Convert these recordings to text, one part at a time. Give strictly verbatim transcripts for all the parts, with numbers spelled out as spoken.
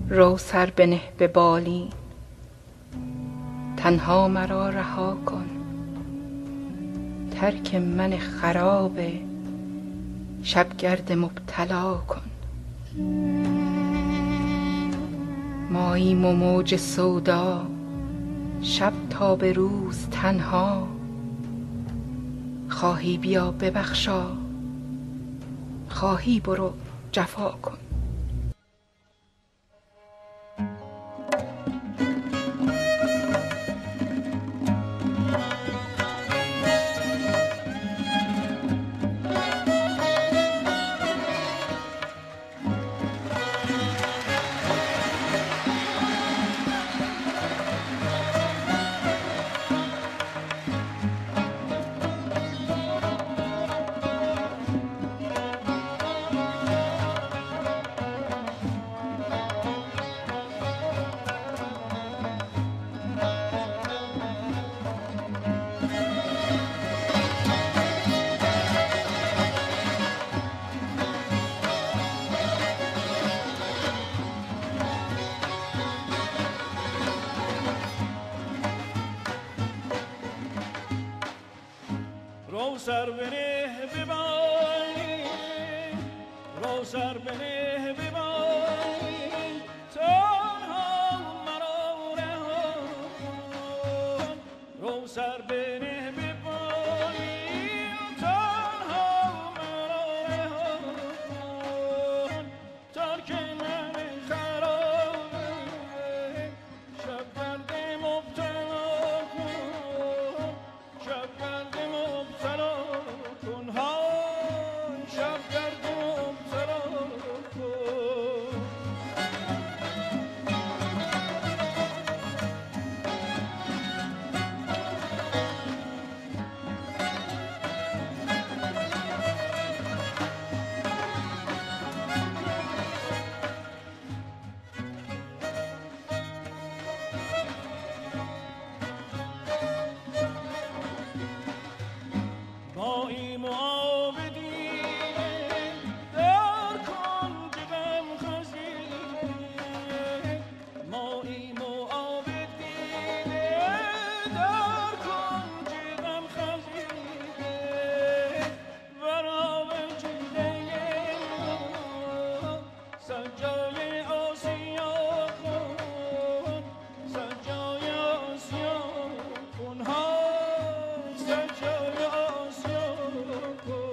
رو سر بنه به بالین، تنها مرا رها کن. ترک من خراب شبگرد مبتلا کن. ماییم و موج سودا، شب تا به روز تنها. خواهی بیا ببخشا، خواهی برو جفا کن. رو سر بنه به بالین، رو سر بنه به بالین، تنها مرا رها کن. رو سر بنه به بالین، تنها مرا رها کن. ترک من خراب شبگرد مبتلا کن. شبگرد مبتلا کن، های شبگرد مبتلا کن. ماییم و آب دیده، در کنج غم خزیده. ماییم و آب دیده، در کنج غم خزیده. بر آب جیده ما سجای آسیا کن. سجای آسیا کن، های سجای آسیا کن.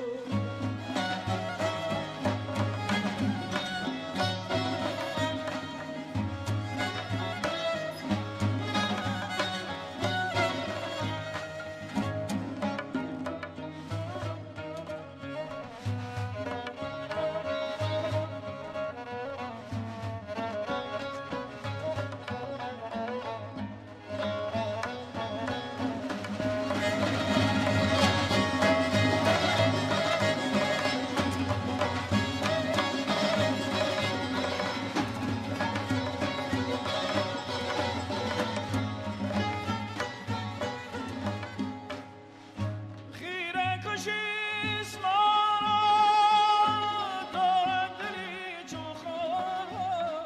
خیره کشیست ما را، دارد دلی چون خارا.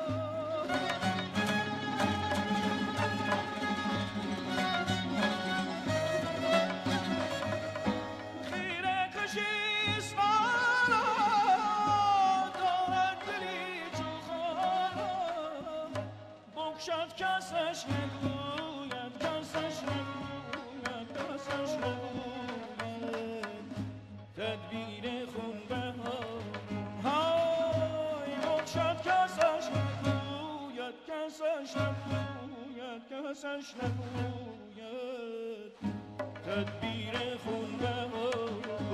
خیره کشیست ما را، دارد دلی چون خارا. بگشاد کسش نگوید، کسش نگوید، کسش نگوید. تدبیر خونبهار های بگشاد کسش نگوید، کسش نگوید، کسش نگوید. تدبیر خونبهار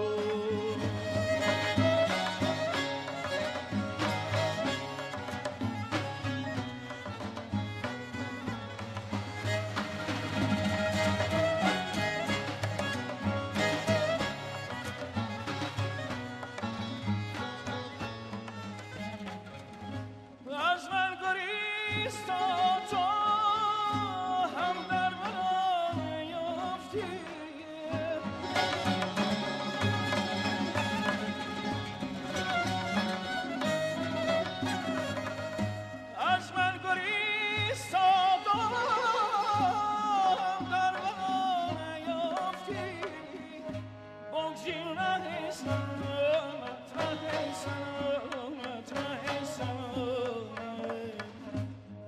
از من گریست تا تو هم در من نیافتی.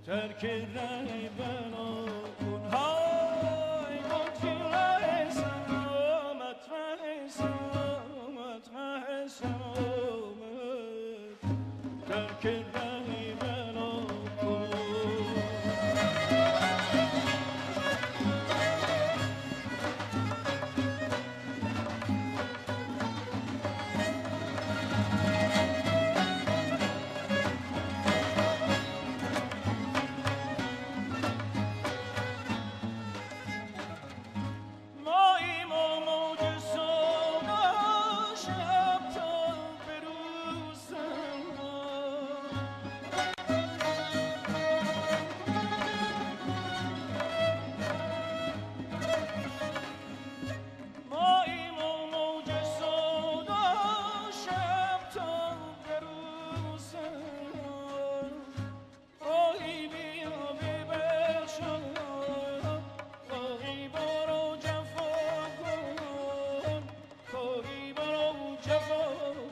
ترک ره بنا کن های گفتی ره سلامت ره سلامت ره سلامت ترک ره بنا کن جفا